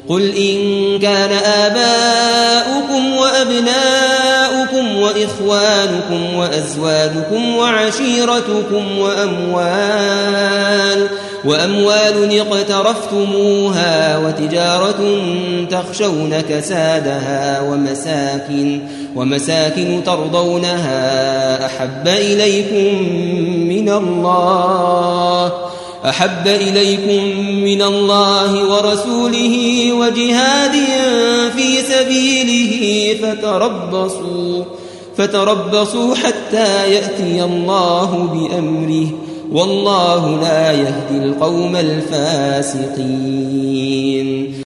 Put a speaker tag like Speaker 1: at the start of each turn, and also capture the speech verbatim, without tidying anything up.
Speaker 1: قل إن كان آباؤكم وأبناؤكم وإخوانكم وأزواجكم وعشيرتكم وأموال وأموال اقترفتموها وتجارة تخشون كسادها ومساكن ومساكن ترضونها أحب إليكم من الله أحب إليكم من الله ورسوله وجهاد في سبيله فتربصوا فتربصوا حتى يأتي الله بأمره والله لا يهدي القوم الفاسقين.